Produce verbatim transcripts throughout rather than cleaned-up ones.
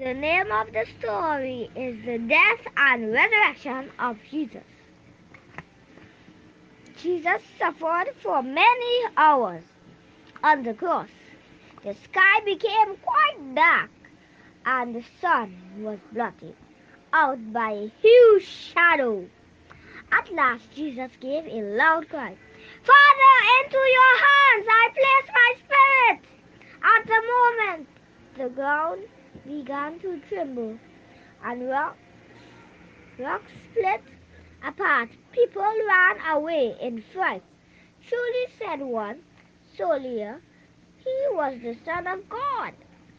The name of the story is the death and resurrection of Jesus. Jesus suffered for many hours on the cross. The sky became quite dark, and the sun was blotted out by a huge shadow. At last Jesus gave a loud cry, "Father, into your hands I place my spirit!" At the moment, the ground began to tremble, and rocks, rocks split apart. People ran away in fright. "Truly," said one soldier, "he was the Son of God."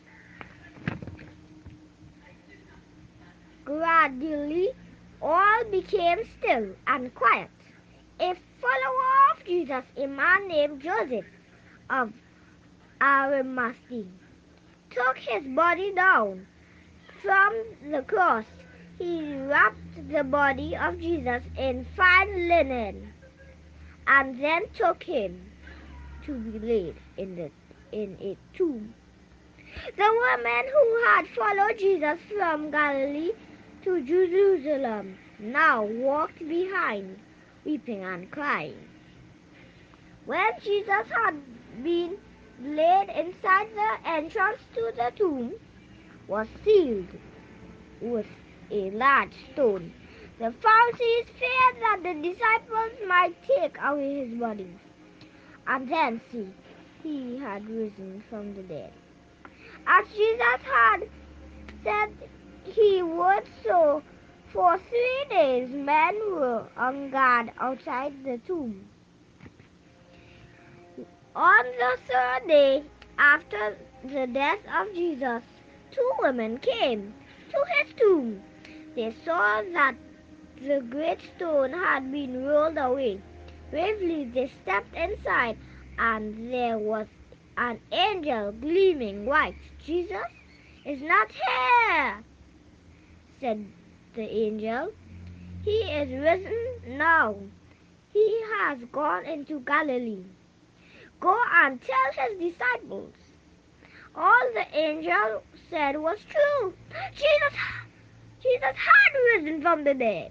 Gradually, all became still and quiet. A follower of Jesus, a man named Joseph of Arimathea, took his body down from the cross. He wrapped the body of Jesus in fine linen and then took him to be laid in, the, in a tomb. The women who had followed Jesus from Galilee to Jerusalem now walked behind, weeping and crying. When Jesus had been laid inside, the entrance to the tomb was sealed with a large stone. The Pharisees feared that the disciples might take away his body and then see he had risen from the dead. As Jesus had said he would, so for three days men were on guard outside the tomb. On the third day after the death of Jesus, two women came to his tomb. They saw that the great stone had been rolled away. Bravely they stepped inside, and there was an angel gleaming white. "Jesus is not here," said the angel. "He is risen now. He has gone into Galilee. Go and tell his disciples." All the angel said was true. Jesus, Jesus had risen from the dead.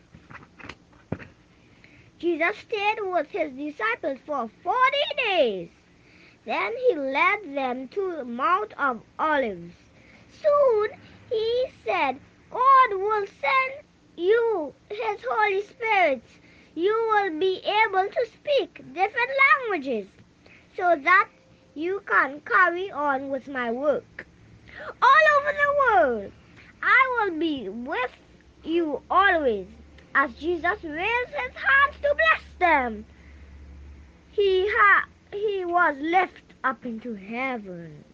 Jesus stayed with his disciples for forty days. Then he led them to the Mount of Olives. Soon he said, "God will send you his Holy Spirit. You will be able to speak different languages so that you can carry on with my work all over the world. I will be with you always." As Jesus raised his hands to bless them, he, ha- he was lifted up into heaven.